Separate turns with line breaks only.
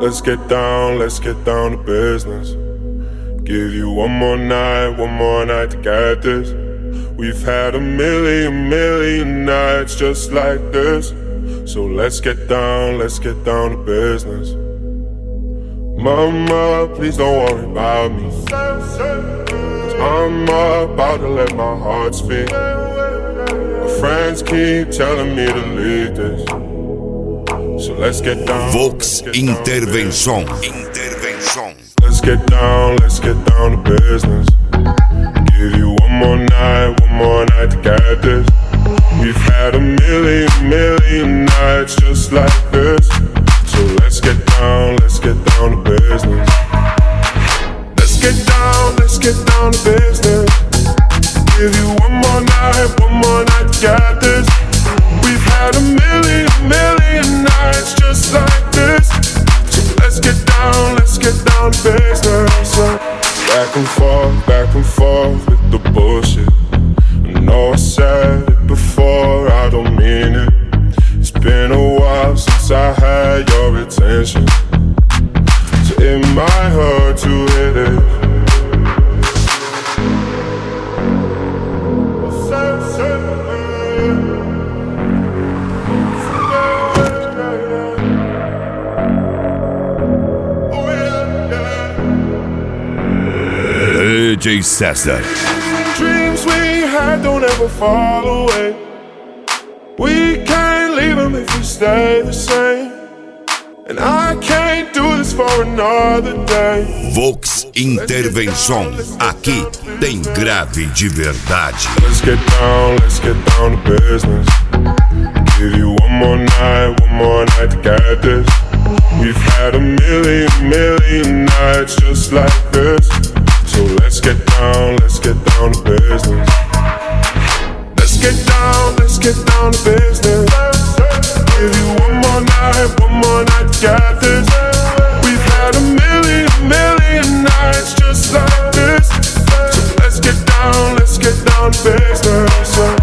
let's get down to business. Give you one more night to get this. We've had a million nights just like this. So let's get down to business. Mama, please don't worry about me, 'cause I'm about to let my heart speak. My friends keep telling me to leave this. So let's get down.
Vox Intervenção.
Let's get down to business. Give you one more night to get this. We've had a million nights just like this. So let's get down to business. Let's get down to business. Give you one more night to get this. We've had a million nights just like this. So let's get down to business. Back and forth with the bullshit. I know I said it before, I don't mean it. It's been a while since I had your attention, so it might hurt to hit it.
DJ César.
Dreams we had don't ever fall away. We can't leave them if we stay the same. And I can't do this for another day.
Vox Intervenção. Aqui tem grave de verdade.
Let's get down to business. Give you one more night to get this. We've had a million nights just like this. So let's get down to business. Let's get down to business. Give you one more night to get this. We've had a million nights just like this. So let's get down to business.